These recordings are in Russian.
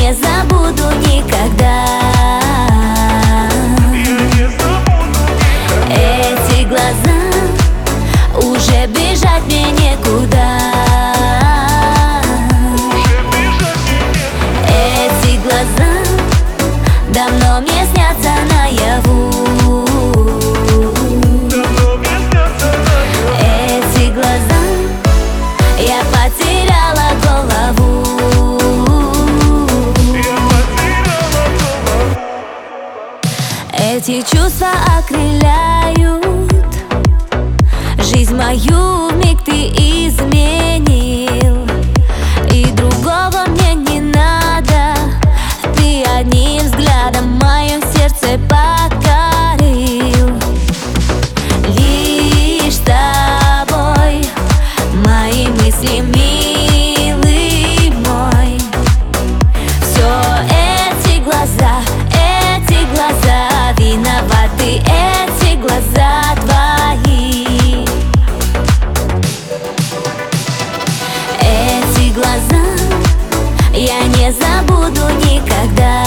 не забуду никогда. Эти глаза, уже бежать мне некуда. Эти глаза давно мне снятся наяву. Эти глаза, я потеряла голову. Эти чувства окрыляют жизнь мою, вмиг ты изменил. И другого мне не надо, ты одним взглядом мое сердце покорил. Лишь с тобой мои мысли, милый мой. Все эти глаза виноваты, эти глаза твои. Эти глаза я не забуду никогда.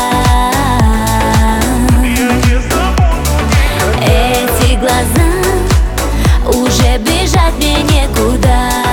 Эти глаза, уже бежать мне некуда.